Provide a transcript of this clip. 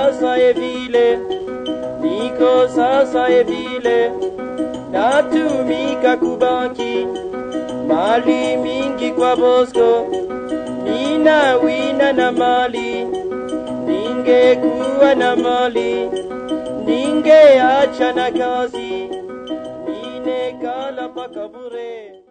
sasa vile, niko sasa vile, natumika kubaki mali mingi kwa Bosco, nina wina na mali, ningekuwa na mali, ningeacha na kazi, ninekala paka bure.